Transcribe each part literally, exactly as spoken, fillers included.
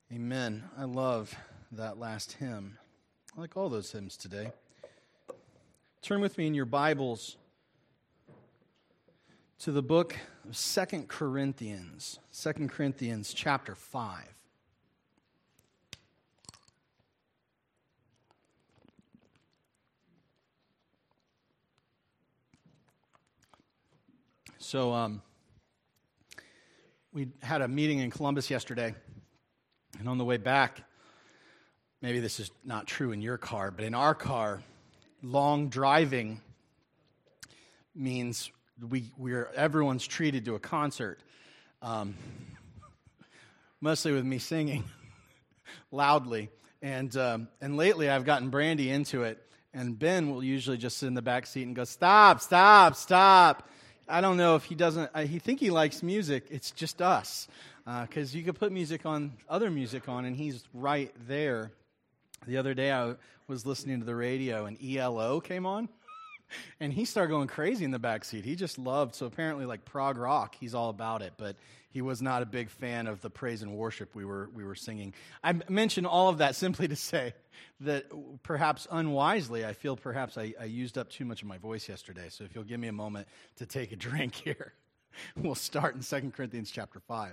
Amen. I love that last hymn. I like all those hymns today. Turn with me in your Bibles to the book of Second Corinthians, Second Corinthians chapter five. So, um, we had a meeting in Columbus yesterday, and on the way back, maybe this is not true in your car, but in our car, long driving means we we're everyone's treated to a concert, um, mostly with me singing loudly. And um, and lately, I've gotten Brandy into it, and Ben will usually just sit in the back seat and go, "Stop, stop, stop." I don't know if he doesn't. I, he think he likes music. It's just us, because uh, you could put music on, other music on, and he's right there. The other day, I was listening to the radio, and E L O came on, and he started going crazy in the back seat. He just loved. So apparently, like prog rock, he's all about it. But he was not a big fan of the praise and worship we were we were singing. I mentioned all of that simply to say that perhaps unwisely, I feel perhaps I, I used up too much of my voice yesterday. So if you'll give me a moment to take a drink here, we'll start in Second Corinthians chapter five.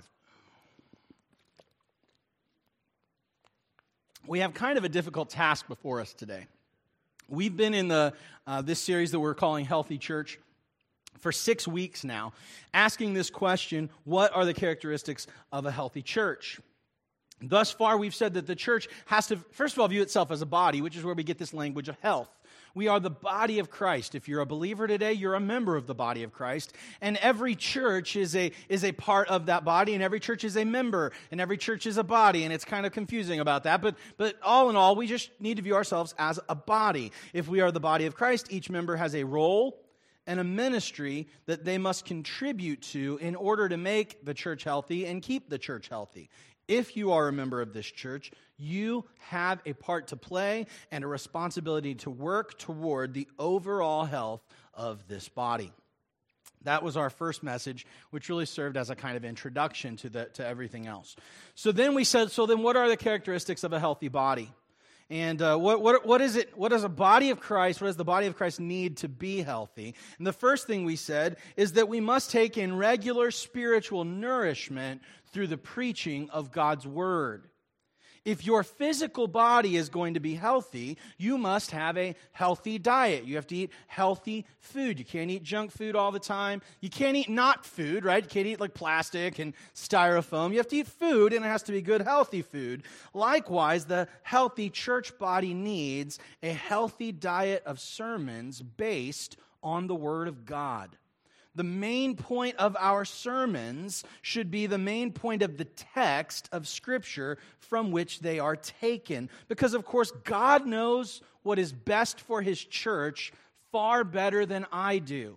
We have kind of a difficult task before us today. We've been in the uh, this series that we're calling Healthy Church for six weeks now, asking this question: what are the characteristics of a healthy church? Thus far, we've said that the church has to, first of all, view itself as a body, which is where we get this language of health. We are the body of Christ. If you're a believer today, you're a member of the body of Christ. And every church is a is a part of that body, and every church is a member, and every church is a body, and it's kind of confusing about that. But, but all in all, we just need to view ourselves as a body. If we are the body of Christ, each member has a role and a ministry that they must contribute to in order to make the church healthy and keep the church healthy. If you are a member of this church, you have a part to play and a responsibility to work toward the overall health of this body. That was our first message, which really served as a kind of introduction to the to everything else. So then we said, so then what are the characteristics of a healthy body? And uh, what what what is it? What does a body of Christ, what does the body of Christ need to be healthy? And the first thing we said is that we must take in regular spiritual nourishment through the preaching of God's Word. If your physical body is going to be healthy, you must have a healthy diet. You have to eat healthy food. You can't eat junk food all the time. You can't eat not food, right? You can't eat like plastic and styrofoam. You have to eat food, and it has to be good, healthy food. Likewise, the healthy church body needs a healthy diet of sermons based on the Word of God. The main point of our sermons should be the main point of the text of Scripture from which they are taken. Because, of course, God knows what is best for His church far better than I do.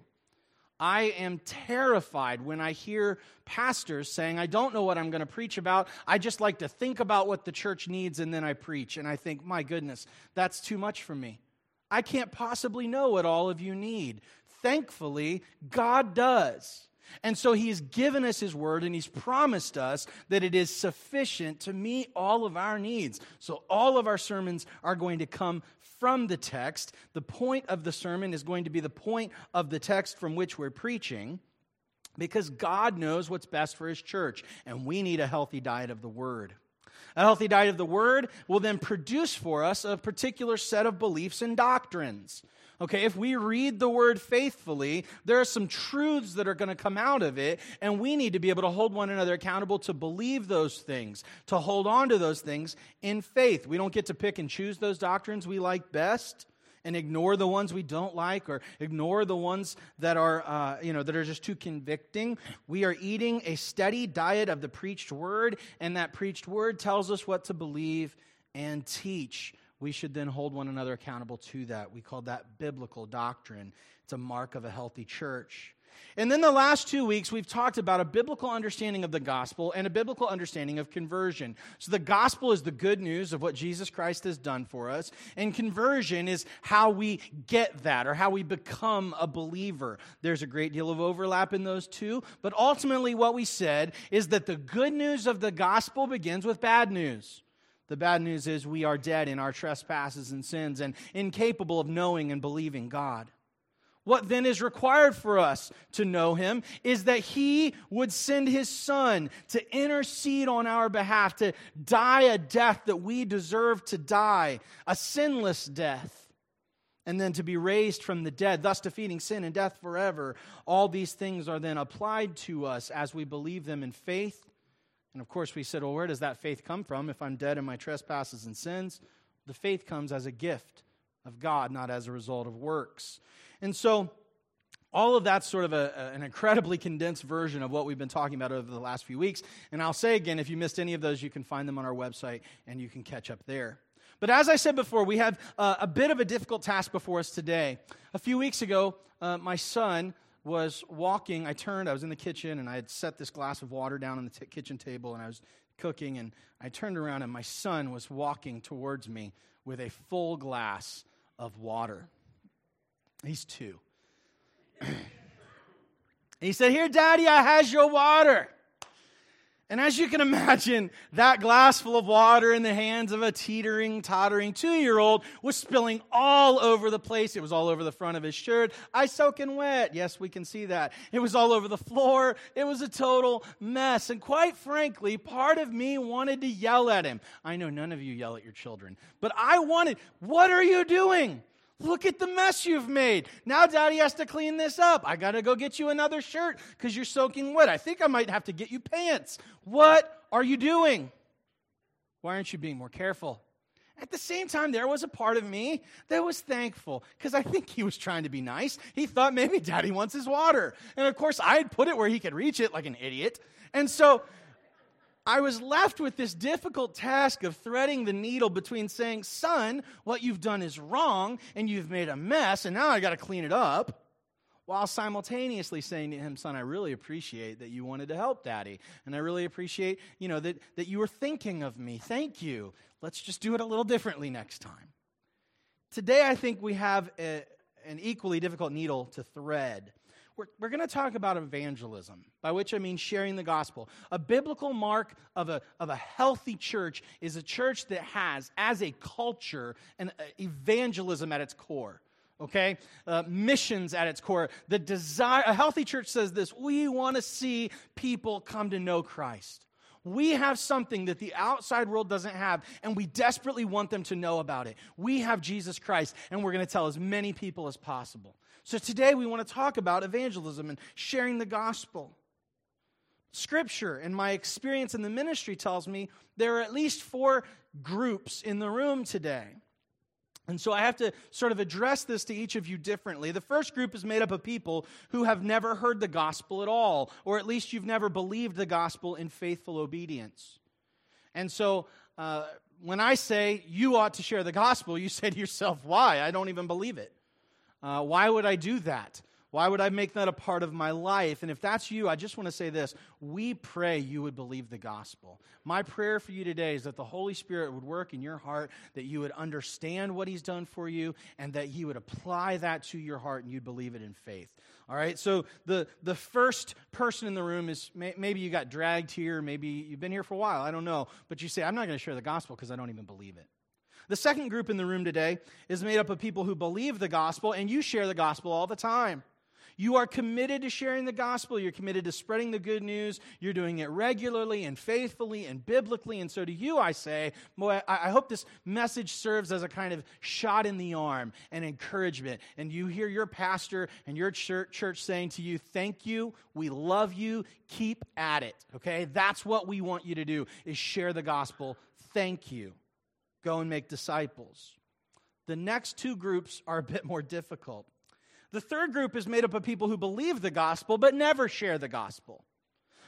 I am terrified when I hear pastors saying, I don't know what I'm going to preach about. I just like to think about what the church needs and then I preach. And I think, my goodness, that's too much for me. I can't possibly know what all of you need. Thankfully, God does. And so He has given us His Word, and He's promised us that it is sufficient to meet all of our needs. So all of our sermons are going to come from the text. The point of the sermon is going to be the point of the text from which we're preaching, because God knows what's best for His church, and we need a healthy diet of the Word. A healthy diet of the Word will then produce for us a particular set of beliefs and doctrines. Okay, if we read the Word faithfully, there are some truths that are going to come out of it, and we need to be able to hold one another accountable to believe those things, to hold on to those things in faith. We don't get to pick and choose those doctrines we like best and ignore the ones we don't like, or ignore the ones that are, uh, you know, that are just too convicting. We are eating a steady diet of the preached Word, and that preached Word tells us what to believe and teach. We should then hold one another accountable to that. We call that biblical doctrine. It's a mark of a healthy church. And then the last two weeks, we've talked about a biblical understanding of the gospel and a biblical understanding of conversion. So the gospel is the good news of what Jesus Christ has done for us, and conversion is how we get that or how we become a believer. There's a great deal of overlap in those two, but ultimately what we said is that the good news of the gospel begins with bad news. The bad news is we are dead in our trespasses and sins and incapable of knowing and believing God. What then is required for us to know Him is that He would send His Son to intercede on our behalf, to die a death that we deserve to die, a sinless death, and then to be raised from the dead, thus defeating sin and death forever. All these things are then applied to us as we believe them in faith. And of course we said, well, where does that faith come from if I'm dead in my trespasses and sins? The faith comes as a gift of God, not as a result of works. And so all of that's sort of a, an incredibly condensed version of what we've been talking about over the last few weeks. And I'll say again, if you missed any of those, you can find them on our website and you can catch up there. But as I said before, we have uh, a bit of a difficult task before us today. A few weeks ago, uh, my son was walking. I turned, I was in the kitchen, and I had set this glass of water down on the t- kitchen table, and I was cooking, and I turned around, and my son was walking towards me with a full glass of water. He's two. He said, "Here, Daddy, I has your water." And as you can imagine, that glass full of water in the hands of a teetering, tottering two-year-old was spilling all over the place. It was all over the front of his shirt. I soaking wet. Yes, we can see that. It was all over the floor. It was a total mess. And quite frankly, part of me wanted to yell at him. I know none of you yell at your children, but I wanted, "What are you doing? Look at the mess you've made. Now Daddy has to clean this up. I got to go get you another shirt because you're soaking wet. I think I might have to get you pants. What are you doing? Why aren't you being more careful?" At the same time, there was a part of me that was thankful because I think he was trying to be nice. He thought maybe Daddy wants his water. And of course, I had put it where he could reach it like an idiot. And so I was left with this difficult task of threading the needle between saying, "Son, what you've done is wrong, and you've made a mess, and now I got to clean it up," while simultaneously saying to him, "Son, I really appreciate that you wanted to help Daddy, and I really appreciate, you know, that, that you were thinking of me. Thank you. Let's just do it a little differently next time." Today, I think we have a, an equally difficult needle to thread. We're, we're going to talk about evangelism, by which I mean sharing the gospel. A biblical mark of a, of a healthy church is a church that has, as a culture, an uh, evangelism at its core. Okay? Uh, missions at its core. The desire, a healthy church says this: we want to see people come to know Christ. We have something that the outside world doesn't have, and we desperately want them to know about it. We have Jesus Christ, and we're going to tell as many people as possible. So today we want to talk about evangelism and sharing the gospel. Scripture and my experience in the ministry tells me there are at least four groups in the room today. And so I have to sort of address this to each of you differently. The first group is made up of people who have never heard the gospel at all, or at least you've never believed the gospel in faithful obedience. And so uh, when I say you ought to share the gospel, you say to yourself, "Why? I don't even believe it. Uh, why would I do that? Why would I make that a part of my life?" And if that's you, I just want to say this: we pray you would believe the gospel. My prayer for you today is that the Holy Spirit would work in your heart, that you would understand what He's done for you, and that He would apply that to your heart and you'd believe it in faith. All right, so the, the first person in the room is, may, maybe you got dragged here, maybe you've been here for a while, I don't know, but you say, "I'm not going to share the gospel because I don't even believe it." The second group in the room today is made up of people who believe the gospel, and you share the gospel all the time. You are committed to sharing the gospel. You're committed to spreading the good news. You're doing it regularly and faithfully and biblically. And so to you, I say, boy, I hope this message serves as a kind of shot in the arm and encouragement. And you hear your pastor and your church saying to you, "Thank you. We love you. Keep at it." Okay? That's what we want you to do, is share the gospel. Thank you. Go and make disciples. The next two groups are a bit more difficult. The third group is made up of people who believe the gospel but never share the gospel.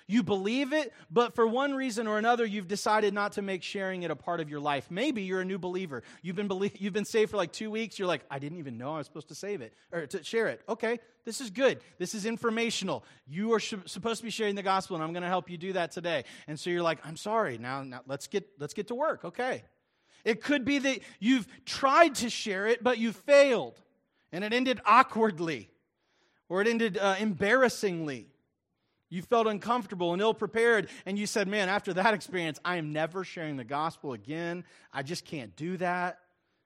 You believe it, but for one reason or another, you've decided not to make sharing it a part of your life. Maybe you're a new believer. You've been belie- you've been saved for like two weeks. You're like, I didn't even know I was supposed to save it or to share it. Okay, this is good. This is informational. You are sh- supposed to be sharing the gospel, and I'm going to help you do that today. And so you're like, I'm sorry. Now, now let's get let's get to work. Okay. It could be that you've tried to share it, but you failed, and it ended awkwardly, or it ended uh, embarrassingly. You felt uncomfortable and ill-prepared, and you said, man, after that experience, I am never sharing the gospel again. I just can't do that.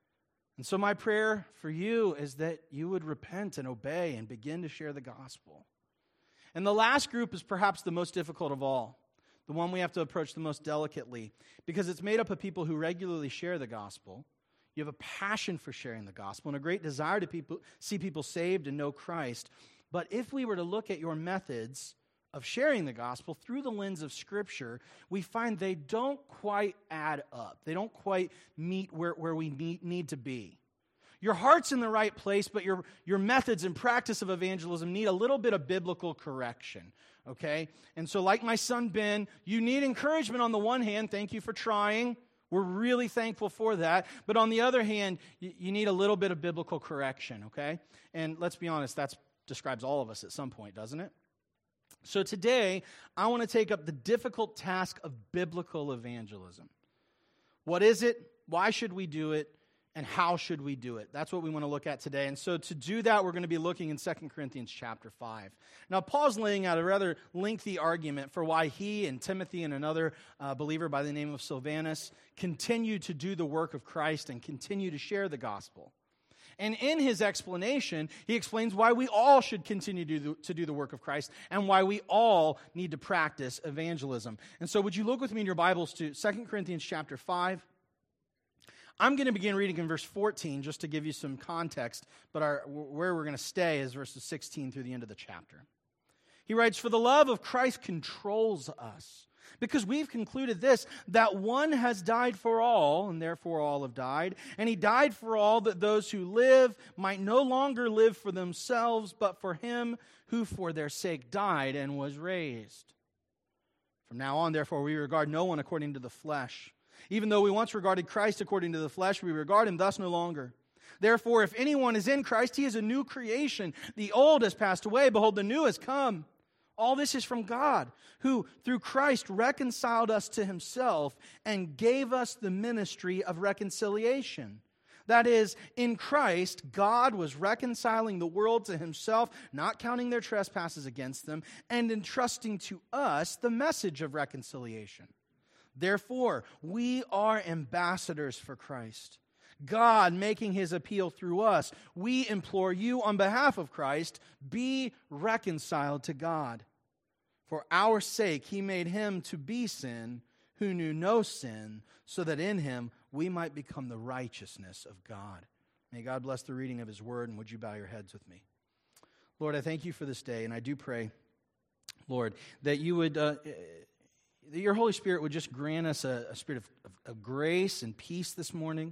And so my prayer for you is that you would repent and obey and begin to share the gospel. And the last group is perhaps the most difficult of all, the one we have to approach the most delicately, because it's made up of people who regularly share the gospel. You have a passion for sharing the gospel and a great desire to people, see people saved and know Christ. But if we were to look at your methods of sharing the gospel through the lens of Scripture, we find they don't quite add up. They don't quite meet where, where we need, need to be. Your heart's in the right place, but your, your methods and practice of evangelism need a little bit of biblical correction, okay? And so like my son Ben, you need encouragement on the one hand. Thank you for trying. We're really thankful for that. But on the other hand, you, you need a little bit of biblical correction, okay? And let's be honest, that describes all of us at some point, doesn't it? So today, I want to take up the difficult task of biblical evangelism. What is it? Why should we do it? And how should we do it? That's what we want to look at today. And so to do that, we're going to be looking in Second Corinthians chapter five. Now, Paul's laying out a rather lengthy argument for why he and Timothy and another uh, believer by the name of Silvanus continue to do the work of Christ and continue to share the gospel. And in his explanation, he explains why we all should continue to do, to do the work of Christ and why we all need to practice evangelism. And so would you look with me in your Bibles to Second Corinthians chapter five? I'm going to begin reading in verse fourteen just to give you some context, but our, where we're going to stay is verses sixteen through the end of the chapter. He writes, "For the love of Christ controls us, because we've concluded this, that one has died for all, and therefore all have died, and he died for all, that those who live might no longer live for themselves, but for him who for their sake died and was raised. From now on, therefore, we regard no one according to the flesh. Even though we once regarded Christ according to the flesh, we regard him thus no longer. Therefore, if anyone is in Christ, he is a new creation. The old has passed away. Behold, the new has come. All this is from God, who through Christ reconciled us to himself and gave us the ministry of reconciliation. That is, in Christ, God was reconciling the world to himself, not counting their trespasses against them, and entrusting to us the message of reconciliation. Therefore, we are ambassadors for Christ, God making his appeal through us. We implore you on behalf of Christ, be reconciled to God. For our sake he made him to be sin who knew no sin, so that in him we might become the righteousness of God." May God bless the reading of his word, and would you bow your heads with me? Lord, I thank you for this day, and I do pray, Lord, that you would... Uh, that your Holy Spirit would just grant us a, a spirit of, of, of grace and peace this morning.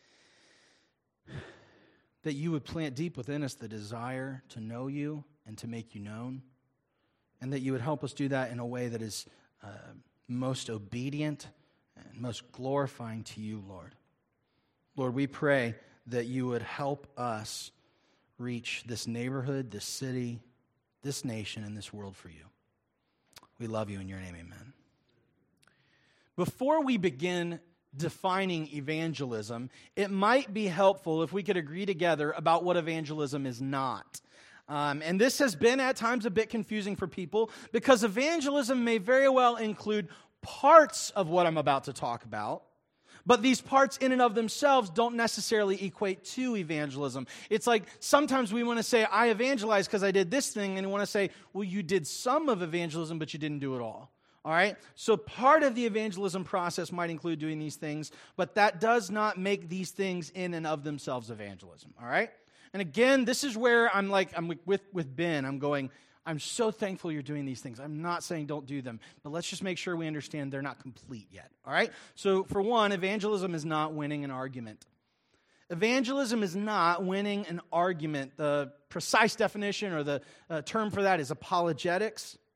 That you would plant deep within us the desire to know you and to make you known. And that you would help us do that in a way that is uh, most obedient and most glorifying to you, Lord. Lord, we pray that you would help us reach this neighborhood, this city, this nation, and this world for you. We love you in your name, amen. Before we begin defining evangelism, it might be helpful if we could agree together about what evangelism is not. Um, and this has been at times a bit confusing for people because evangelism may very well include parts of what I'm about to talk about, but these parts in and of themselves don't necessarily equate to evangelism. It's like sometimes we want to say, I evangelized because I did this thing, and we want to say, well, you did some of evangelism, but you didn't do it all. All right? So part of the evangelism process might include doing these things, but that does not make these things in and of themselves evangelism. All right? And again, this is where I'm like, I'm with, with Ben, I'm going, I'm so thankful you're doing these things. I'm not saying don't do them, but let's just make sure we understand they're not complete yet. All right? So for one, evangelism is not winning an argument. Evangelism is not winning an argument. The precise definition or the uh, term for that is apologetics.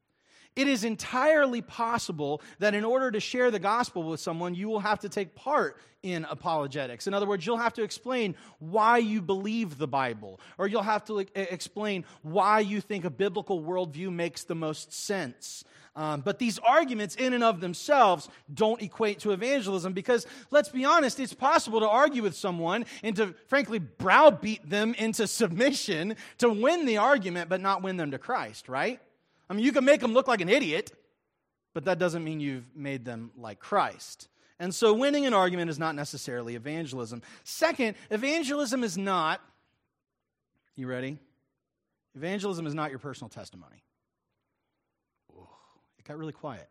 It is entirely possible that in order to share the gospel with someone, you will have to take part in apologetics. In other words, you'll have to explain why you believe the Bible, or you'll have to like, explain why you think a biblical worldview makes the most sense. Um, but these arguments in and of themselves don't equate to evangelism because, let's be honest, it's possible to argue with someone and to, frankly, browbeat them into submission to win the argument, but not win them to Christ, right? I mean, you can make them look like an idiot, but that doesn't mean you've made them like Christ. And so winning an argument is not necessarily evangelism. Second, evangelism is not, you ready? Evangelism is not your personal testimony. Ooh, it got really quiet.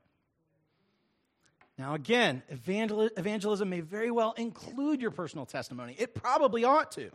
Now again, evangel- evangelism may very well include your personal testimony. It probably ought to.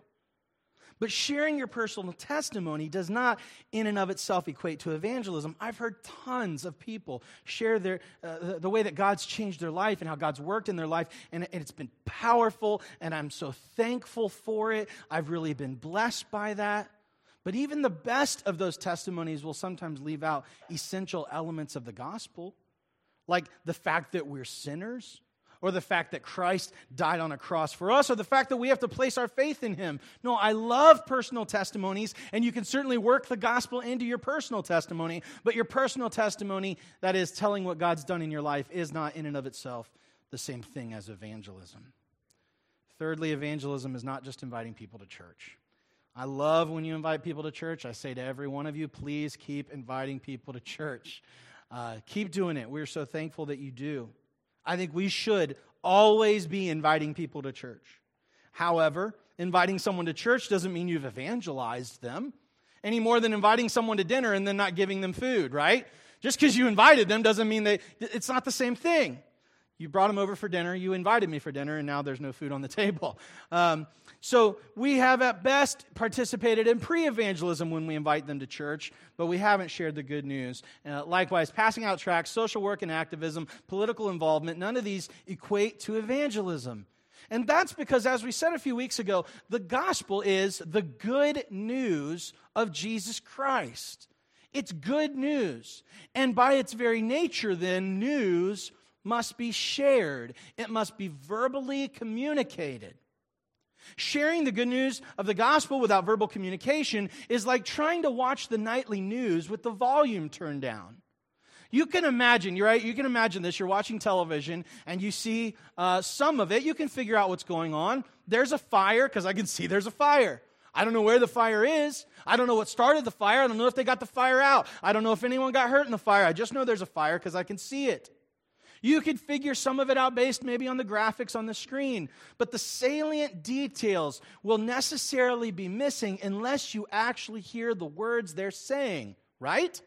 But sharing your personal testimony does not in and of itself equate to evangelism. I've heard tons of people share their uh, the, the way that God's changed their life and how God's worked in their life, and, and it's been powerful, and I'm so thankful for it. I've really been blessed by that. But even the best of those testimonies will sometimes leave out essential elements of the gospel, like the fact that we're sinners, or the fact that Christ died on a cross for us, or the fact that we have to place our faith in Him. No, I love personal testimonies, and you can certainly work the gospel into your personal testimony, but your personal testimony, that is telling what God's done in your life, is not in and of itself the same thing as evangelism. Thirdly, evangelism is not just inviting people to church. I love when you invite people to church. I say to every one of you, please keep inviting people to church. Uh, keep doing it. We're so thankful that you do. I think we should always be inviting people to church. However, inviting someone to church doesn't mean you've evangelized them any more than inviting someone to dinner and then not giving them food, right? Just because you invited them doesn't mean they, it's not the same thing. You brought them over for dinner, you invited me for dinner, and now there's no food on the table. Um, so we have at best participated in pre-evangelism when we invite them to church, but we haven't shared the good news. Uh, likewise, passing out tracts, social work and activism, political involvement, none of these equate to evangelism. And that's because, as we said a few weeks ago, the gospel is the good news of Jesus Christ. It's good news. And by its very nature, then, news must be shared. It must be verbally communicated. Sharing the good news of the gospel without verbal communication is like trying to watch the nightly news with the volume turned down. You can imagine, you're right, you can imagine this. You're watching television and you see uh, some of it. You can figure out what's going on. There's a fire, because I can see there's a fire. I don't know where the fire is. I don't know what started the fire. I don't know if they got the fire out. I don't know if anyone got hurt in the fire. I just know there's a fire because I can see it. You could figure some of it out based maybe on the graphics on the screen, but the salient details will necessarily be missing unless you actually hear the words they're saying, right?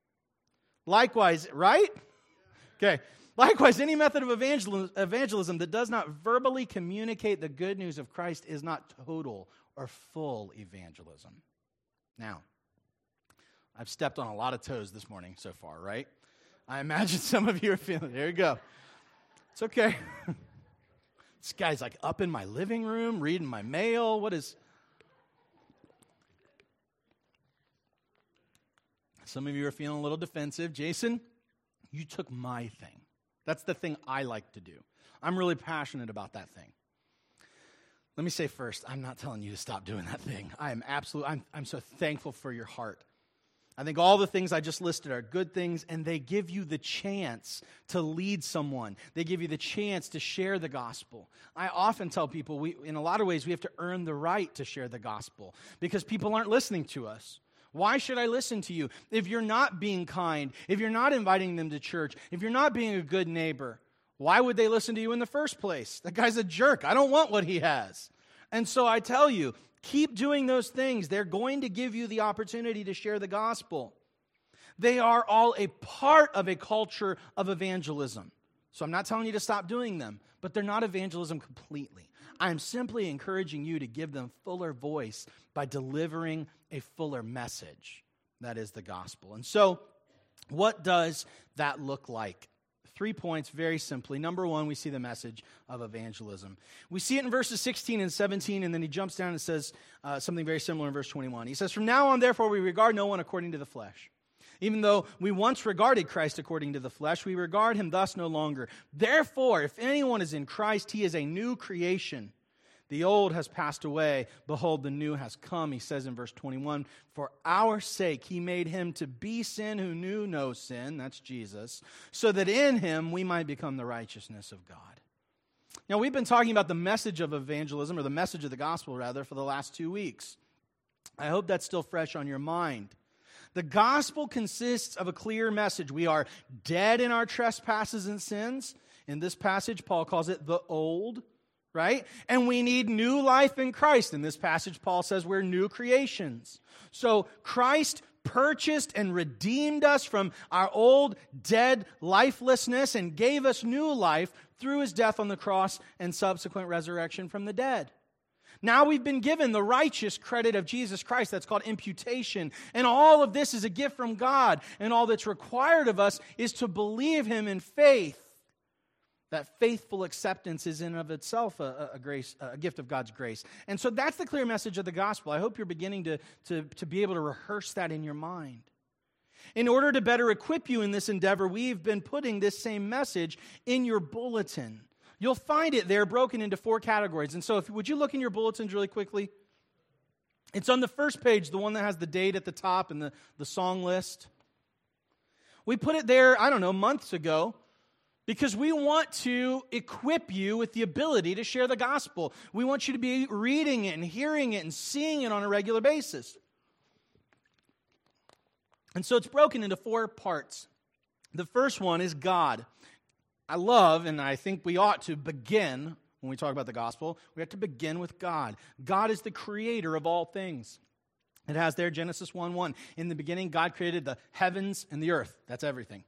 Likewise, right? Okay. Likewise, any method of evangelism, evangelism that does not verbally communicate the good news of Christ is not total or full evangelism. Now, I've stepped on a lot of toes this morning so far, right? I imagine some of you are feeling, there you go. It's okay. This guy's like up in my living room, reading my mail. What is... Some of you are feeling a little defensive. Jason, you took my thing. That's the thing I like to do. I'm really passionate about that thing. Let me say first, I'm not telling you to stop doing that thing. I am absolutely, I'm, I'm so thankful for your heart. I think all the things I just listed are good things, and they give you the chance to lead someone. They give you the chance to share the gospel. I often tell people, we, in a lot of ways, we have to earn the right to share the gospel because people aren't listening to us. Why should I listen to you? If you're not being kind, if you're not inviting them to church, if you're not being a good neighbor, why would they listen to you in the first place? That guy's a jerk. I don't want what he has. And so I tell you, keep doing those things. They're going to give you the opportunity to share the gospel. They are all a part of a culture of evangelism. So I'm not telling you to stop doing them, but they're not evangelism completely. I'm simply encouraging you to give them fuller voice by delivering a fuller message. That is the gospel. And so, what does that look like? Three points, very simply. Number one, we see the message of evangelism. We see it in verses sixteen and seventeen, and then he jumps down and says uh, something very similar in verse twenty-one. He says, "From now on, therefore, we regard no one according to the flesh. Even though we once regarded Christ according to the flesh, we regard him thus no longer. Therefore, if anyone is in Christ, he is a new creation. The old has passed away. Behold, the new has come. He says in verse twenty-one, for our sake he made him to be sin who knew no sin, that's Jesus, so that in him we might become the righteousness of God. Now, we've been talking about the message of evangelism, or the message of the gospel, rather, for the last two weeks. I hope that's still fresh on your mind. The gospel consists of a clear message. We are dead in our trespasses and sins. In this passage, Paul calls it the old, right? And we need new life in Christ. In this passage, Paul says we're new creations. So Christ purchased and redeemed us from our old, dead lifelessness and gave us new life through his death on the cross and subsequent resurrection from the dead. Now we've been given the righteous credit of Jesus Christ. That's called imputation. And all of this is a gift from God. And all that's required of us is to believe him in faith. That faithful acceptance is in and of itself a, a, grace, a gift of God's grace. And so that's the clear message of the gospel. I hope you're beginning to, to, to be able to rehearse that in your mind. In order to better equip you in this endeavor, we've been putting this same message in your bulletin. You'll find it there broken into four categories. And so if, would you look in your bulletins really quickly? It's on the first page, the one that has the date at the top and the, the song list. We put it there, I don't know, months ago, because we want to equip you with the ability to share the gospel. We want you to be reading it and hearing it and seeing it on a regular basis. And so it's broken into four parts. The first one is God. I love, and I think we ought to begin, when we talk about the gospel, we have to begin with God. God is the creator of all things. It has there Genesis one one. In the beginning, God created the heavens and the earth. That's everything.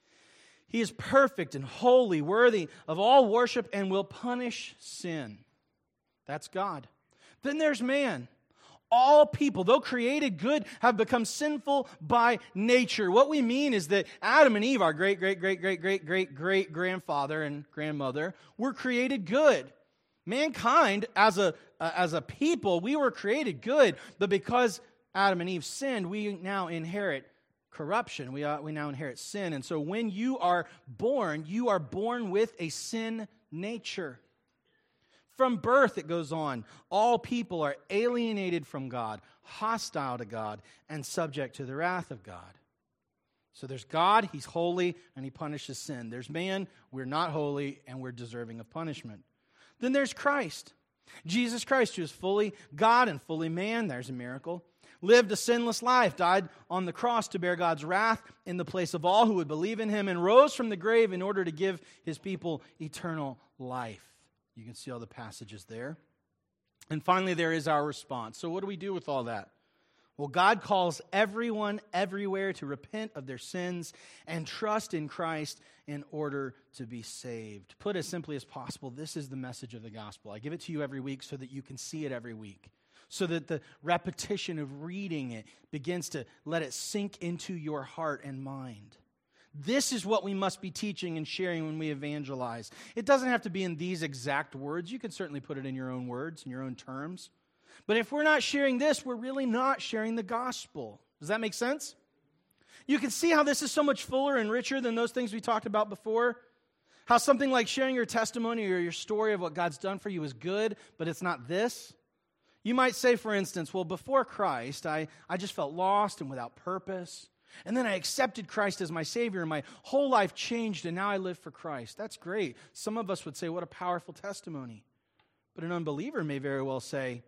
He is perfect and holy, worthy of all worship, and will punish sin. That's God. Then there's man. All people, though created good, have become sinful by nature. What we mean is that Adam and Eve, our great, great, great, great, great, great, great grandfather and grandmother, were created good. Mankind, as a uh, as a people, we were created good, but because Adam and Eve sinned, we now inherit corruption. We uh, we now inherit sin, and so when you are born, you are born with a sin nature. From birth, it goes on, all people are alienated from God, hostile to God, and subject to the wrath of God. So there's God, he's holy, and he punishes sin. There's man, we're not holy, and we're deserving of punishment. Then there's Christ. Jesus Christ, who is fully God and fully man, there's a miracle. Lived a sinless life, died on the cross to bear God's wrath in the place of all who would believe in him, and rose from the grave in order to give his people eternal life. You can see all the passages there. And finally, there is our response. So what do we do with all that? Well, God calls everyone everywhere to repent of their sins and trust in Christ in order to be saved. Put as simply as possible, this is the message of the gospel. I give it to you every week so that you can see it every week, so that the repetition of reading it begins to let it sink into your heart and mind. This is what we must be teaching and sharing when we evangelize. It doesn't have to be in these exact words. You can certainly put it in your own words, in your own terms. But if we're not sharing this, we're really not sharing the gospel. Does that make sense? You can see how this is so much fuller and richer than those things we talked about before. How something like sharing your testimony or your story of what God's done for you is good, but it's not this. You might say, for instance, well, before Christ, I, I just felt lost and without purpose. And then I accepted Christ as my Savior, and my whole life changed, and now I live for Christ. That's great. Some of us would say, what a powerful testimony. But an unbeliever may very well say,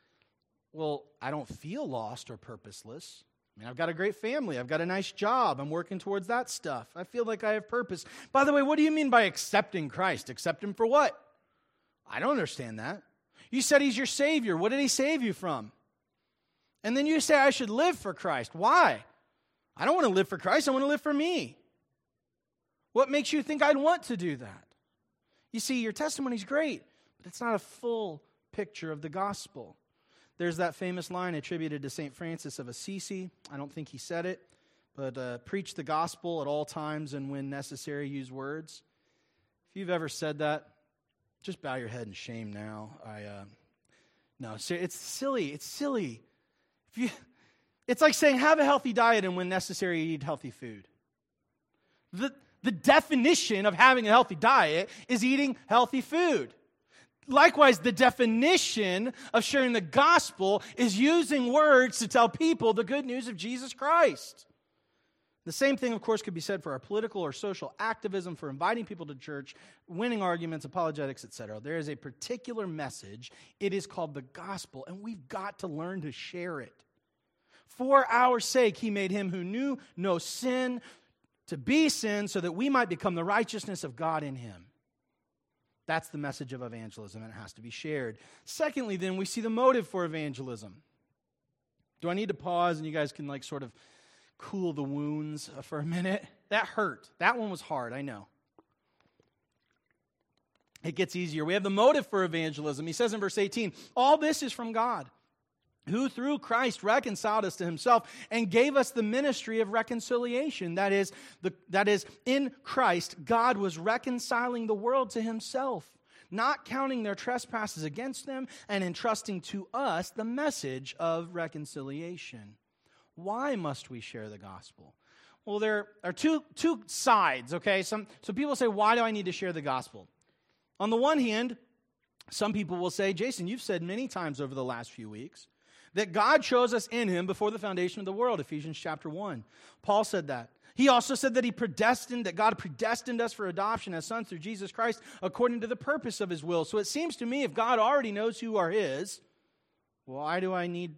well, I don't feel lost or purposeless. I mean, I've got a great family. I've got a nice job. I'm working towards that stuff. I feel like I have purpose. By the way, what do you mean by accepting Christ? Accept him for what? I don't understand that. You said he's your Savior. What did he save you from? And then you say, I should live for Christ. Why? I don't want to live for Christ. I want to live for me. What makes you think I'd want to do that? You see, your testimony's great, but it's not a full picture of the gospel. There's that famous line attributed to Saint Francis of Assisi. I don't think he said it, but uh, preach the gospel at all times and when necessary, use words. If you've ever said that, just bow your head in shame now. I uh, no, it's silly. It's silly. If you It's like saying have a healthy diet and when necessary eat healthy food. The, the definition of having a healthy diet is eating healthy food. Likewise, the definition of sharing the gospel is using words to tell people the good news of Jesus Christ. The same thing, of course, could be said for our political or social activism, for inviting people to church, winning arguments, apologetics, et cetera. There is a particular message. It is called the gospel, and we've got to learn to share it. For our sake, he made him who knew no sin to be sin so that we might become the righteousness of God in him. That's the message of evangelism, and it has to be shared. Secondly, then, we see the motive for evangelism. Do I need to pause and you guys can like sort of cool the wounds for a minute? That hurt. That one was hard, I know. It gets easier. We have the motive for evangelism. He says in verse eighteen, all this is from God, who through Christ reconciled us to himself and gave us the ministry of reconciliation. That is, the, that is, in Christ, God was reconciling the world to himself, not counting their trespasses against them, and entrusting to us the message of reconciliation. Why must we share the gospel? Well, there are two, two sides, okay? Some, so people say, why do I need to share the gospel? On the one hand, some people will say, Jason, you've said many times over the last few weeks that God chose us in him before the foundation of the world, Ephesians chapter one. Paul said that. He also said that he predestined, that God predestined us for adoption as sons through Jesus Christ according to the purpose of his will. So it seems to me if God already knows who are his, why do I need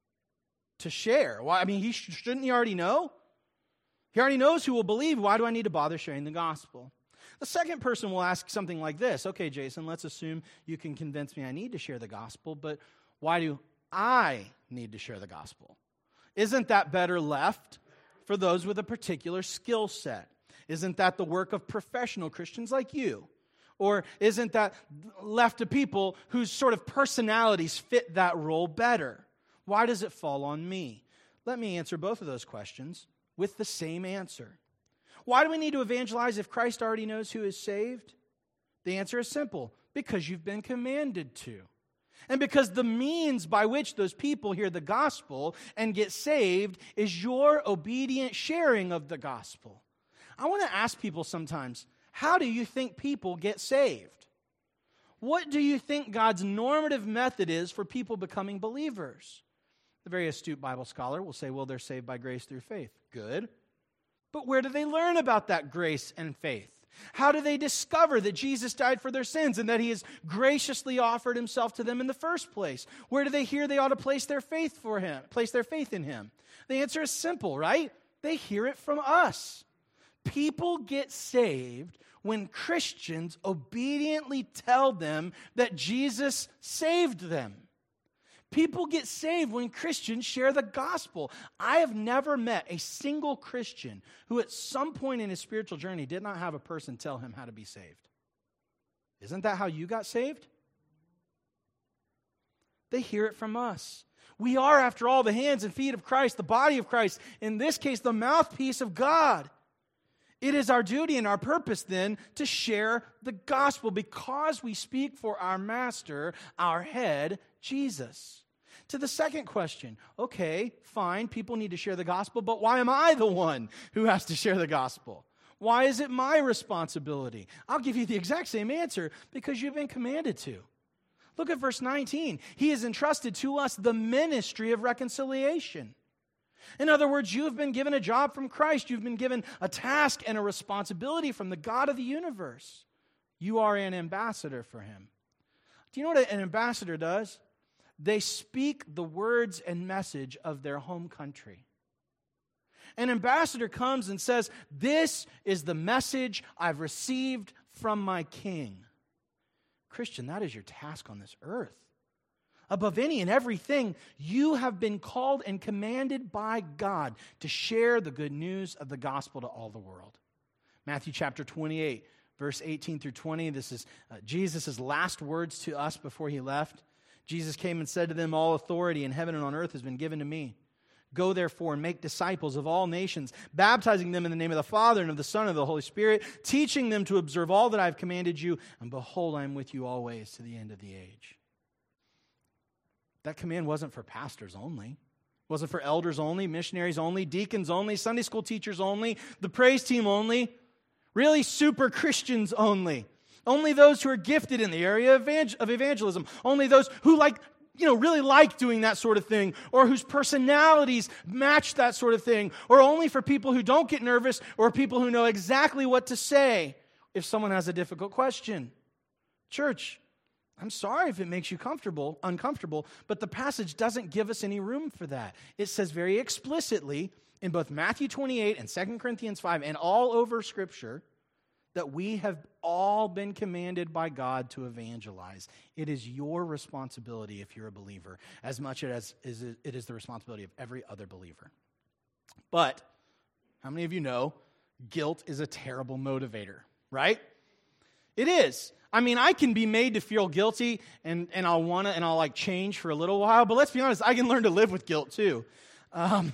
to share? Why? I mean, he sh- shouldn't he already know? He already knows who will believe. Why do I need to bother sharing the gospel? The second person will ask something like this. Okay, Jason, let's assume you can convince me I need to share the gospel, but why do I need to share the gospel? Isn't that better left for those with a particular skill set? Isn't that the work of professional Christians like you? Or isn't that left to people whose sort of personalities fit that role better? Why does it fall on me? Let me answer both of those questions with the same answer. Why do we need to evangelize if Christ already knows who is saved? The answer is simple. Because you've been commanded to. And because the means by which those people hear the gospel and get saved is your obedient sharing of the gospel. I want to ask people sometimes, how do you think people get saved? What do you think God's normative method is for people becoming believers? The very astute Bible scholar will say, well, they're saved by grace through faith. Good. But where do they learn about that grace and faith? How do they discover that Jesus died for their sins and that he has graciously offered himself to them in the first place? Where do they hear they ought to place their faith for him, place their faith in him? The answer is simple, right? They hear it from us. People get saved when Christians obediently tell them that Jesus saved them. People get saved when Christians share the gospel. I have never met a single Christian who at some point in his spiritual journey did not have a person tell him how to be saved. Isn't that how you got saved? They hear it from us. We are, after all, the hands and feet of Christ, the body of Christ, in this case, the mouthpiece of God. It is our duty and our purpose then to share the gospel because we speak for our master, our head, Jesus. To the second question, okay, fine, people need to share the gospel, but why am I the one who has to share the gospel? Why is it my responsibility? I'll give you the exact same answer, because you've been commanded to. Look at verse nineteen. He has entrusted to us the ministry of reconciliation. In other words, you have been given a job from Christ. You've been given a task and a responsibility from the God of the universe. You are an ambassador for him. Do you know what an ambassador does? They speak the words and message of their home country. An ambassador comes and says, this is the message I've received from my king. Christian, that is your task on this earth. Above any and everything, you have been called and commanded by God to share the good news of the gospel to all the world. Matthew chapter twenty-eight, verse eighteen through twenty. This is uh, Jesus' last words to us before he left. Jesus came and said to them, all authority in heaven and on earth has been given to me. Go therefore and make disciples of all nations, baptizing them in the name of the Father and of the Son and of the Holy Spirit, teaching them to observe all that I have commanded you. And behold, I am with you always to the end of the age. That command wasn't for pastors only. Was it for elders only, missionaries only, deacons only, Sunday school teachers only, the praise team only? Really super Christians only? Only those who are gifted in the area of evangelism? Only those who like, you know, really like doing that sort of thing, or whose personalities match that sort of thing? Or only for people who don't get nervous, or people who know exactly what to say if someone has a difficult question? Church, I'm sorry if it makes you comfortable, uncomfortable, but the passage doesn't give us any room for that. It says very explicitly in both Matthew twenty-eight and Second Corinthians five and all over Scripture that we have all been commanded by God to evangelize. It is your responsibility if you're a believer, as much as it is the responsibility of every other believer. But how many of you know guilt is a terrible motivator, right? It is. I mean, I can be made to feel guilty, and, and I'll want to, and I'll like change for a little while, but let's be honest, I can learn to live with guilt too. Um,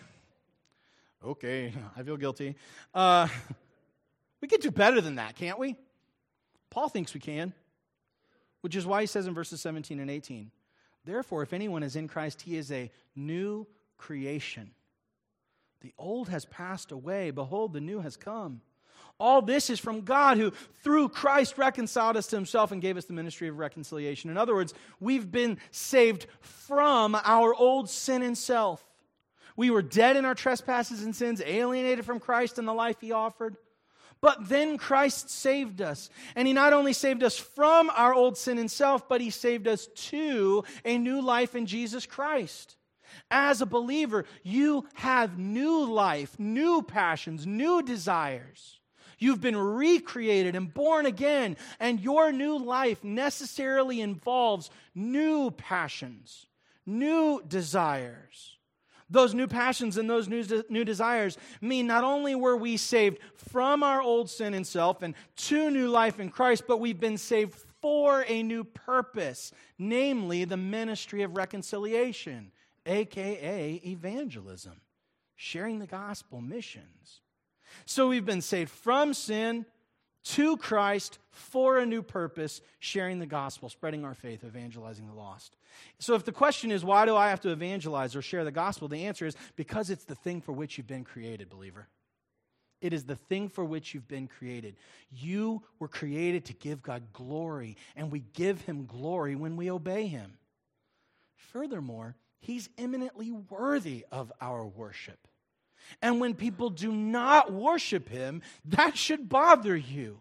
okay, I feel guilty. Uh, we can do better than that, can't we? Paul thinks we can, which is why he says in verses seventeen and eighteen, therefore, if anyone is in Christ, he is a new creation. The old has passed away. Behold, the new has come. All this is from God, who through Christ reconciled us to himself and gave us the ministry of reconciliation. In other words, we've been saved from our old sin and self. We were dead in our trespasses and sins, alienated from Christ and the life he offered. But then Christ saved us. And he not only saved us from our old sin and self, but he saved us to a new life in Jesus Christ. As a believer, you have new life, new passions, new desires. You've been recreated and born again, and your new life necessarily involves new passions, new desires. Those new passions and those new, new desires mean not only were we saved from our old sin and self and to new life in Christ, but we've been saved for a new purpose, namely the ministry of reconciliation, a k a evangelism, sharing the gospel missions. So we've been saved from sin to Christ for a new purpose, sharing the gospel, spreading our faith, evangelizing the lost. So if the question is, why do I have to evangelize or share the gospel? The answer is, because it's the thing for which you've been created, believer. It is the thing for which you've been created. You were created to give God glory, and we give him glory when we obey him. Furthermore, he's eminently worthy of our worship. And when people do not worship him, that should bother you.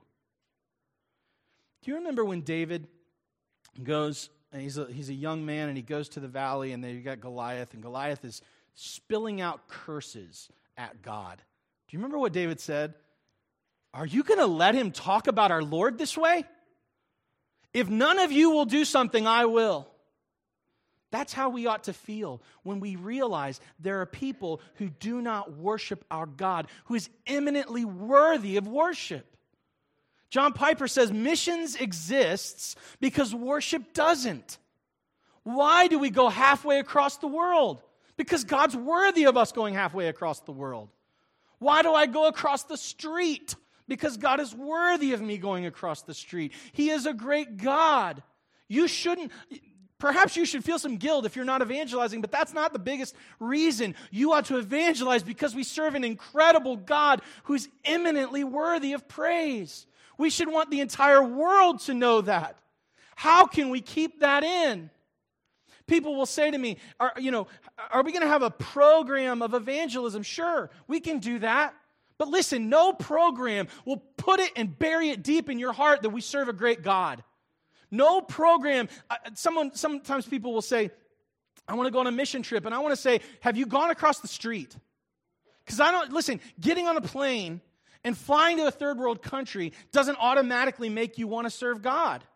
Do you remember when David goes, and he's a, he's a young man, and he goes to the valley, and then you got Goliath, and Goliath is spilling out curses at God. Do you remember what David said? Are you going to let him talk about our Lord this way? If none of you will do something, I will. That's how we ought to feel when we realize there are people who do not worship our God, who is eminently worthy of worship. John Piper says missions exists because worship doesn't. Why do we go halfway across the world? Because God's worthy of us going halfway across the world. Why do I go across the street? Because God is worthy of me going across the street. He is a great God. You shouldn't... Perhaps you should feel some guilt if you're not evangelizing, but that's not the biggest reason. You ought to evangelize because we serve an incredible God who's eminently worthy of praise. We should want the entire world to know that. How can we keep that in? People will say to me, are, you know, are we going to have a program of evangelism? Sure, we can do that. But listen, no program will put it and bury it deep in your heart that we serve a great God. No program. Uh, someone, sometimes people will say, I want to go on a mission trip, and I want to say, have you gone across the street? Because I don't, listen, getting on a plane and flying to a third world country doesn't automatically make you want to serve God.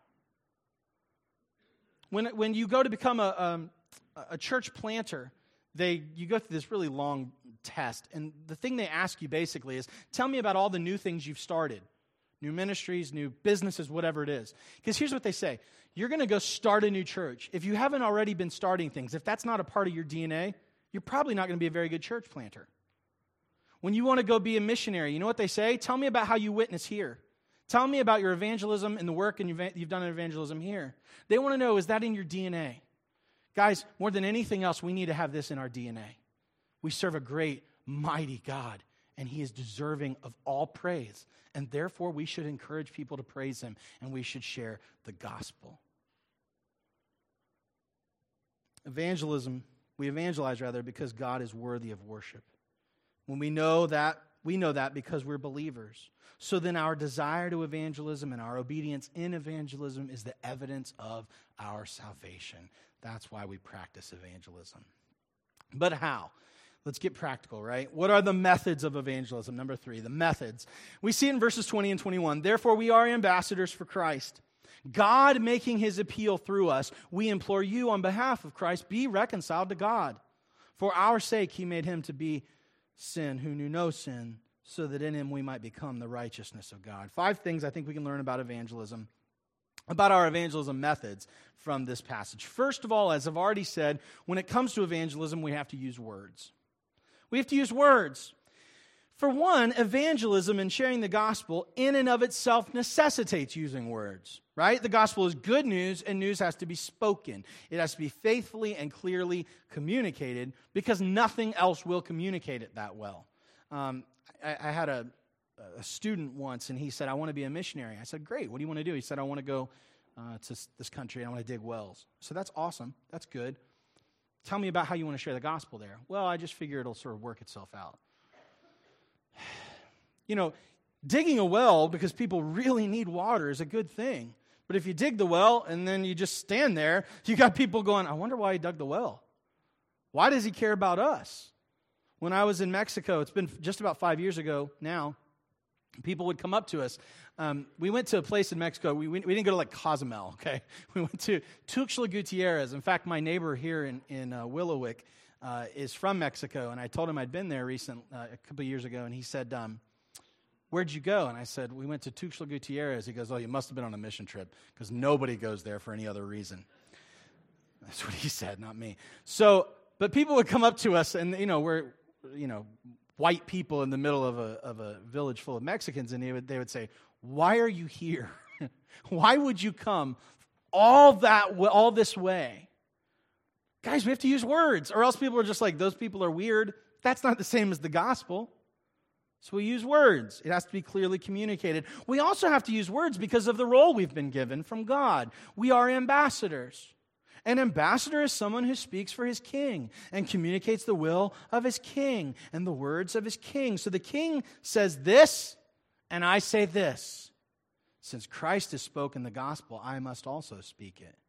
When, when you go to become a, um, a church planter, they you go through this really long test, and the thing they ask you basically is, tell me about all the new things you've started. New ministries, new businesses, whatever it is. Because here's what they say. You're going to go start a new church. If you haven't already been starting things, if that's not a part of your D N A, you're probably not going to be a very good church planter. When you want to go be a missionary, you know what they say? Tell me about how you witness here. Tell me about your evangelism and the work and you've done in evangelism here. They want to know, is that in your D N A? Guys, more than anything else, we need to have this in our D N A. We serve a great, mighty God, and he is deserving of all praise. And therefore, we should encourage people to praise him, and we should share the gospel. Evangelism, we evangelize rather because God is worthy of worship. When we know that, we know that because we're believers. So then our desire to evangelism and our obedience in evangelism is the evidence of our salvation. That's why we practice evangelism. But how? Let's get practical, right? What are the methods of evangelism? Number three, the methods. We see it in verses twenty and twenty-one. Therefore, we are ambassadors for Christ, God making his appeal through us. We implore you on behalf of Christ, be reconciled to God. For our sake, he made him to be sin who knew no sin, so that in him we might become the righteousness of God. Five things I think we can learn about evangelism, about our evangelism methods from this passage. First of all, as I've already said, when it comes to evangelism, we have to use words. We have to use words. For one, evangelism and sharing the gospel in and of itself necessitates using words, right? The gospel is good news, and news has to be spoken. It has to be faithfully and clearly communicated because nothing else will communicate it that well. Um, I, I had a, a student once, and he said, I want to be a missionary. I said, great, what do you want to do? He said, I want to go uh, to this country, and I want to dig wells. So that's awesome. That's good. Tell me about how you want to share the gospel there. Well, I just figure it'll sort of work itself out. You know, digging a well because people really need water is a good thing. But if you dig the well and then you just stand there, you got people going, I wonder why he dug the well. Why does he care about us? When I was in Mexico, it's been just about five years ago now, people would come up to us. Um, we went to a place in Mexico. We, we, we didn't go to like Cozumel, okay? We went to Tuxtla Gutierrez. In fact, my neighbor here in, in uh, Willowick uh, is from Mexico, and I told him I'd been there recent, uh, a couple of years ago, and he said, um, where'd you go? And I said, we went to Tuxtla Gutierrez. He goes, oh, you must have been on a mission trip, because nobody goes there for any other reason. That's what he said, not me. So, but people would come up to us, and, you know, we're, you know, white people in the middle of a of a village full of Mexicans, and they would they would say, why are you here? Why would you come all that all this way? Guys, we have to use words, or else people are just like, those people are weird. That's not the same as the gospel. So we use words. It has to be clearly communicated. We also have to use words because of the role we've been given from God. We are ambassadors. An ambassador is someone who speaks for his king and communicates the will of his king and the words of his king. So the king says this, and I say this. Since Christ has spoken the gospel, I must also speak it.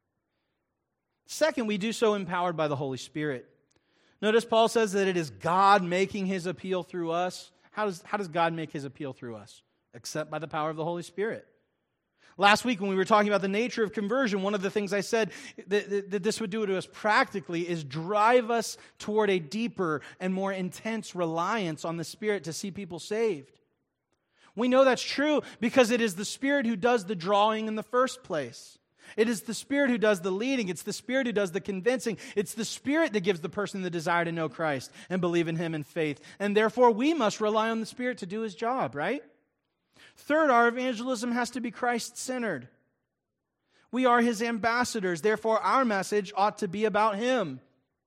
Second, we do so empowered by the Holy Spirit. Notice Paul says that it is God making his appeal through us. How does, how does God make his appeal through us? Except by the power of the Holy Spirit. Last week when we were talking about the nature of conversion, one of the things I said that, that this would do to us practically is drive us toward a deeper and more intense reliance on the Spirit to see people saved. We know that's true because it is the Spirit who does the drawing in the first place. It is the Spirit who does the leading. It's the Spirit who does the convincing. It's the Spirit that gives the person the desire to know Christ and believe in Him in faith. And therefore, we must rely on the Spirit to do His job, right? Third, our evangelism has to be Christ-centered. We are His ambassadors. Therefore, our message ought to be about Him.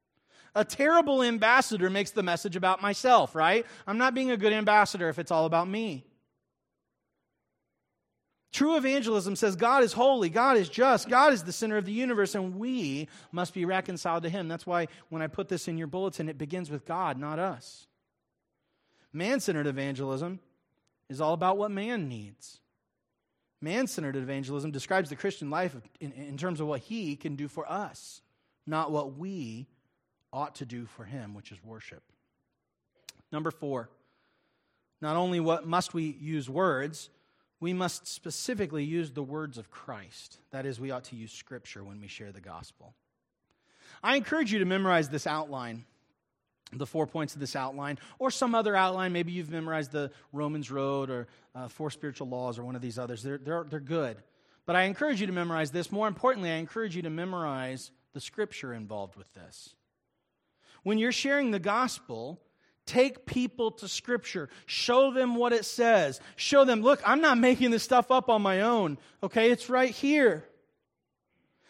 A terrible ambassador makes the message about myself, right? I'm not being a good ambassador if it's all about me. True evangelism says God is holy, God is just, God is the center of the universe, and we must be reconciled to Him. That's why when I put this in your bulletin, it begins with God, not us. Man-centered evangelism is all about what man needs. Man-centered evangelism describes the Christian life in, in terms of what He can do for us, not what we ought to do for Him, which is worship. Number four, not only what must we use words, we must specifically use the words of Christ. That is, we ought to use Scripture when we share the gospel. I encourage you to memorize this outline, the four points of this outline, or some other outline. Maybe you've memorized the Romans Road or uh, Four Spiritual Laws or one of these others. They're, they're, they're good. But I encourage you to memorize this. More importantly, I encourage you to memorize the Scripture involved with this. When you're sharing the gospel, take people to Scripture. Show them what it says. Show them, look, I'm not making this stuff up on my own. Okay, it's right here.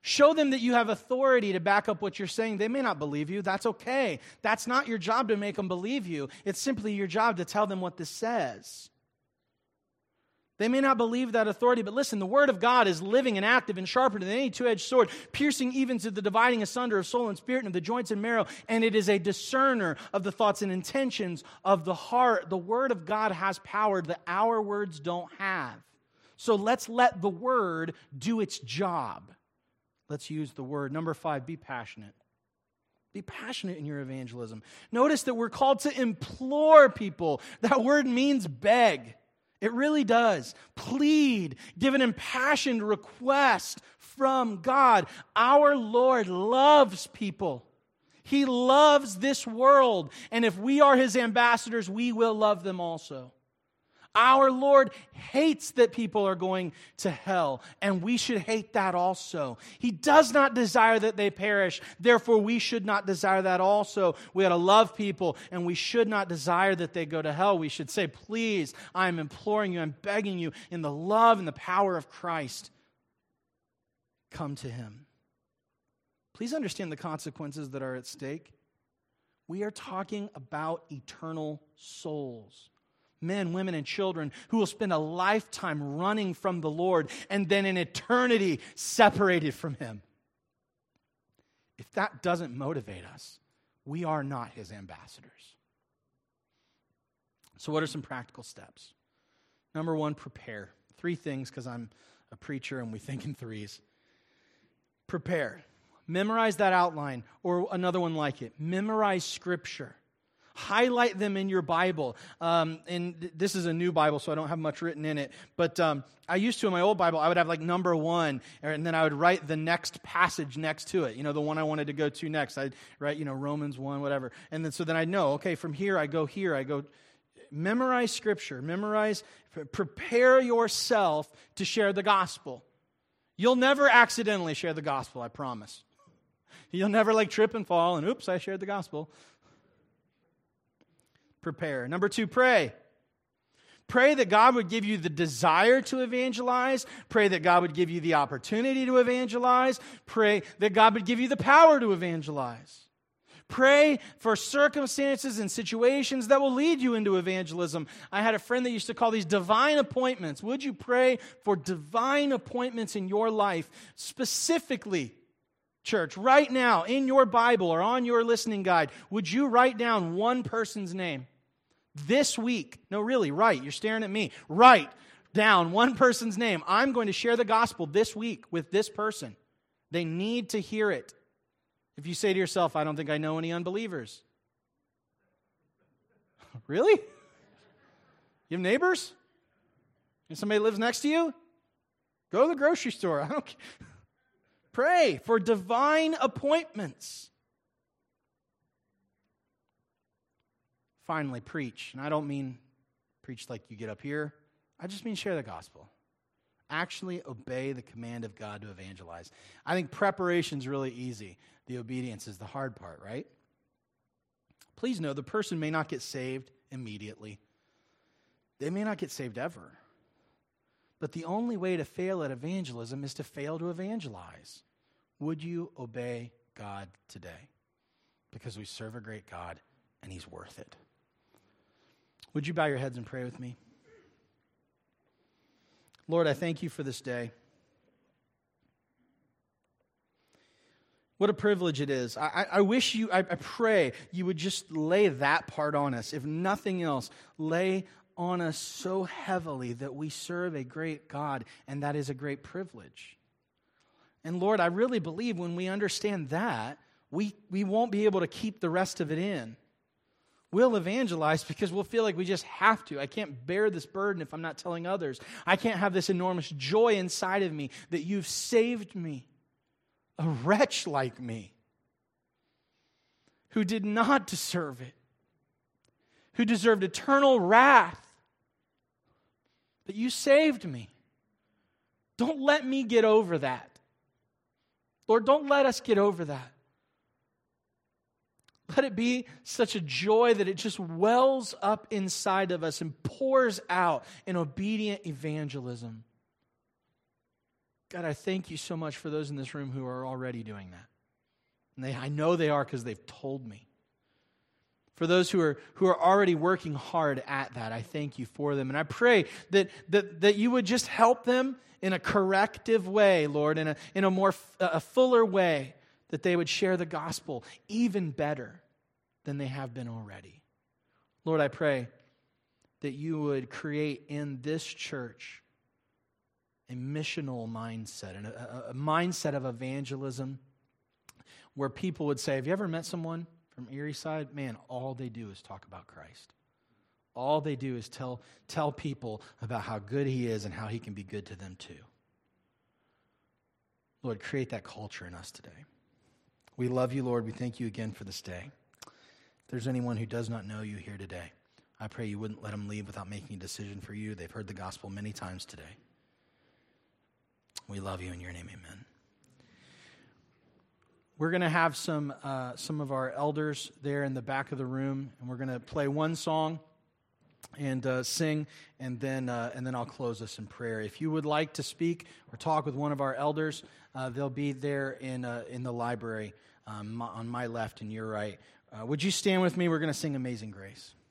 Show them that you have authority to back up what you're saying. They may not believe you. That's okay. That's not your job to make them believe you. It's simply your job to tell them what this says. They may not believe that authority, but listen, the Word of God is living and active and sharper than any two-edged sword, piercing even to the dividing asunder of soul and spirit and of the joints and marrow, and it is a discerner of the thoughts and intentions of the heart. The Word of God has power that our words don't have. So let's let the Word do its job. Let's use the Word. Number five, be passionate. Be passionate in your evangelism. Notice that we're called to implore people. That word means beg. It really does. Plead. Give an impassioned request from God. Our Lord loves people. He loves this world. And if we are His ambassadors, we will love them also. Our Lord hates that people are going to hell, and we should hate that also. He does not desire that they perish, therefore we should not desire that also. We ought to love people, and we should not desire that they go to hell. We should say, please, I am imploring you, I'm begging you, in the love and the power of Christ, come to Him. Please understand the consequences that are at stake. We are talking about eternal souls. Men, women, and children who will spend a lifetime running from the Lord and then an eternity separated from Him. If that doesn't motivate us, we are not His ambassadors. So what are some practical steps? Number one, prepare. Three things, because I'm a preacher and we think in threes. Prepare. Memorize that outline, or another one like it. Memorize Scripture. Highlight them in your Bible. Um, and th- this is a new Bible, so I don't have much written in it. But um, I used to, in my old Bible, I would have like number one, and then I would write the next passage next to it. You know, the one I wanted to go to next. I'd write, you know, Romans one, whatever. And then so then I know, okay, from here I go here. I go, memorize Scripture. Memorize, p- prepare yourself to share the gospel. You'll never accidentally share the gospel, I promise. You'll never like trip and fall and oops, I shared the gospel. Prepare. Number two, pray. Pray that God would give you the desire to evangelize. Pray that God would give you the opportunity to evangelize. Pray that God would give you the power to evangelize. Pray for circumstances and situations that will lead you into evangelism. I had a friend that used to call these divine appointments. Would you pray for divine appointments in your life? Specifically, church, right now in your Bible or on your listening guide, would you write down one person's name? This week, no really, write, you're staring at me, write down one person's name. I'm going to share the gospel this week with this person. They need to hear it. If you say to yourself, I don't think I know any unbelievers. Really? You have neighbors? And somebody lives next to you? Go to the grocery store. I don't care. Pray for divine appointments. Finally, preach. And I don't mean preach like you get up here. I just mean share the gospel. Actually obey the command of God to evangelize. I think preparation's really easy. The obedience is the hard part, right? Please know the person may not get saved immediately. They may not get saved ever. But the only way to fail at evangelism is to fail to evangelize. Would you obey God today? Because we serve a great God and He's worth it. Would you bow your heads and pray with me? Lord, I thank you for this day. What a privilege it is. I, I wish you, I, I pray you would just lay that part on us. If nothing else, lay on us so heavily that we serve a great God, and that is a great privilege. And Lord, I really believe when we understand that, we, we won't be able to keep the rest of it in. We'll evangelize because we'll feel like we just have to. I can't bear this burden if I'm not telling others. I can't have this enormous joy inside of me that you've saved me, a wretch like me, who did not deserve it, who deserved eternal wrath. But you saved me. Don't let me get over that. Lord, don't let us get over that. Let it be such a joy that it just wells up inside of us and pours out in obedient evangelism. God, I thank you so much for those in this room who are already doing that. And they, I know they are because they've told me. For those who are who are already working hard at that, I thank you for them. And I pray that that, that you would just help them in a corrective way, Lord, in a, in a more a fuller way, that they would share the gospel even better than they have been already. Lord, I pray that you would create in this church a missional mindset, and a, a mindset of evangelism where people would say, have you ever met someone from Erie Side? Man, all they do is talk about Christ. All they do is tell, tell people about how good he is and how he can be good to them too. Lord, create that culture in us today. We love you, Lord. We thank you again for this day. If there's anyone who does not know you here today, I pray you wouldn't let them leave without making a decision for you. They've heard the gospel many times today. We love you in your name, amen. We're going to have some uh, some of our elders there in the back of the room, and we're going to play one song and uh, sing, and then uh, and then I'll close us in prayer. If you would like to speak or talk with one of our elders, uh, they'll be there in uh, in the library um, on my left and your right. Uh, would you stand with me? We're going to sing Amazing Grace.